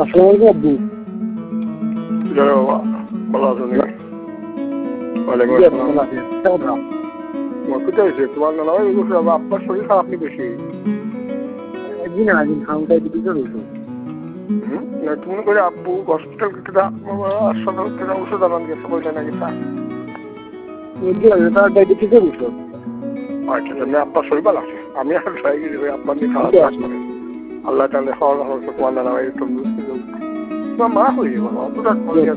আসসালামু আলাইকুম আব্বু। জয় বাবা, ভালো আছো নাকি? ওয়ালাইকুম আসসালাম। কোথায় হয়েছে তোমার নানা ভাই? আপনার শরীর খারাপ নেই বেশি? একদিন খাওয়া দিতে রয়েছে। তুমি করে আব্বু হসপিটাল হাসপাতাল ওষুধ আনান গেছে বলছে নাকি তা? তার ডায়াবেটিসের ওষুধ। আচ্ছা, আপনার শরীর ভালো আছে? আমি আর ট্রাই করি আপনার নিয়ে খাওয়া দাওয়া করে। আল্লাহ তাহলে খাওয়া দাওয়া তোমার নানা ভাই তন্দুরস্তি তোমার মা হয়ে বাবা অতটা